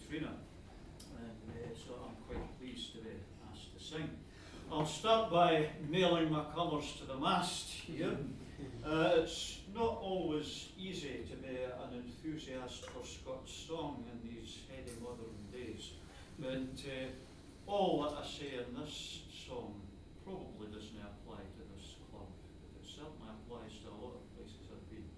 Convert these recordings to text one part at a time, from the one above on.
Katrina, and so I'm quite pleased to be asked to sing. I'll start by mailing my colours to the mast here. It's not always easy to be an enthusiast for Scots song in these heady modern days, but all that I say in this song probably doesn't apply to this club, but it certainly applies to a lot of places I've been.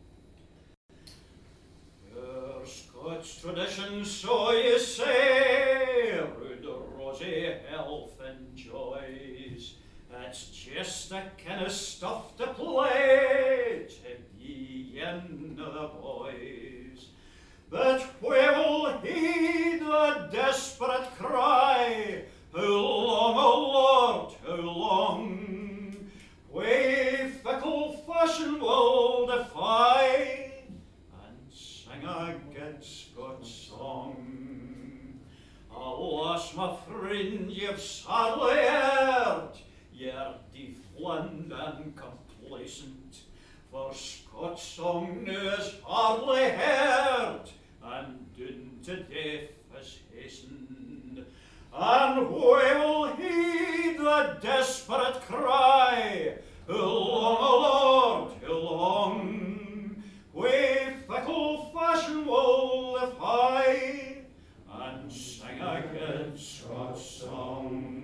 Your Scots traditions, so you say, rude rosy health and joys. It's just a kind of stuff to play to be in the boys. But we will heed the desperate cry, how long, O Lord, how long? We fickle fashion will defy and sing a good Scots song. Alas, my friend, you've sadly erred. You're deflanned and complacent, for Scots song now is hardly heard, and doom to death is hastened. And we will heed the desperate cry, how long, O Lord, how long? We fickle fashion will defy, and sing a good Scots song.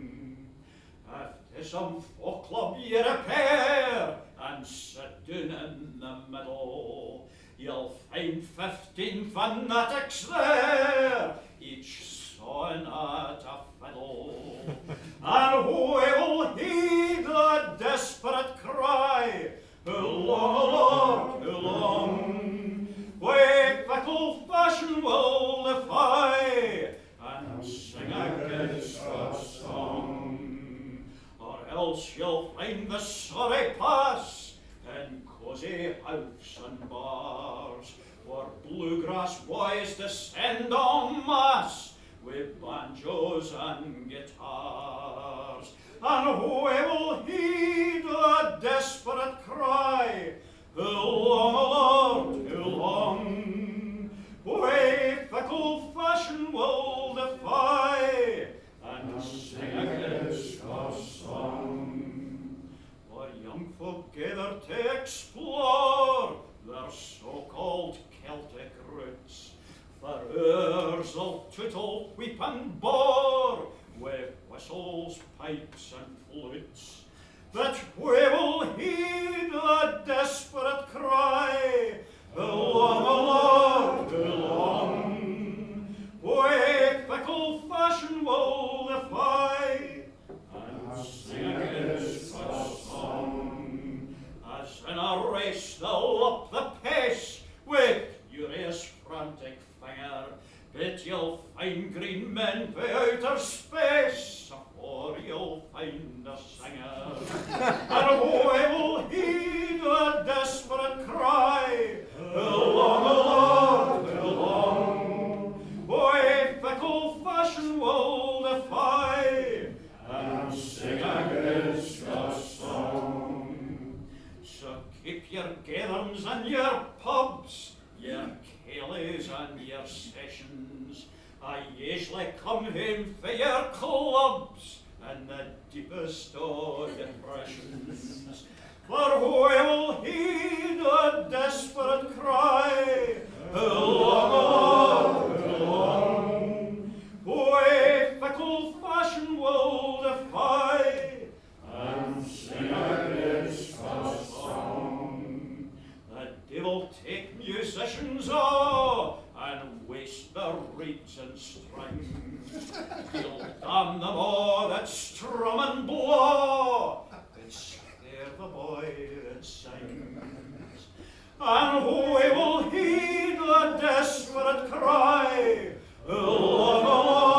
If to some folk club ye repair, and sit down in the middle, you'll find 15 fanatics there, each sawing at a fiddle. And we will heed the desperate cry, how long, O Lord, how long? We fickle fashion will defy, and sing a good Scots song. Or else you'll find the sorry pass in cosy house and bars, where bluegrass boys descend en masse with banjos and guitars. And we will heed the desperate cry, how long, O Lord, how long? We fickle fashion will defy, and sing a good Scots song. For young folk gather to explore their so-called Celtic roots, for ours they'll tootle, weep and bore, with whistles, pipes and flutes. But we will heed the desperate cry, how long, O Lord, how long? We fickle fashion will defy, and sing a good Scots song. As in a race they'll up the pace with furious frantic finger, but you'll find green men by outer space afore you'll find a singer. And we will heed the desperate cry, how long, O Lord, how long? We fickle fashion will defy, and sing a good Scots song. So keep your gatherings and your pubs, your Kayleys and your sessions. I usually come home for your clubs and the deepest of depressions. For we will heed the desperate cry, how long, O Lord, how long? We fickle fashion will defy, and sing a good Scots song. The devil take musicians all, and waste their reeds and strings. He'll damn them all that strum and blow, but spare the boy that sings. And we will heed the desperate cry, how long, O Lord,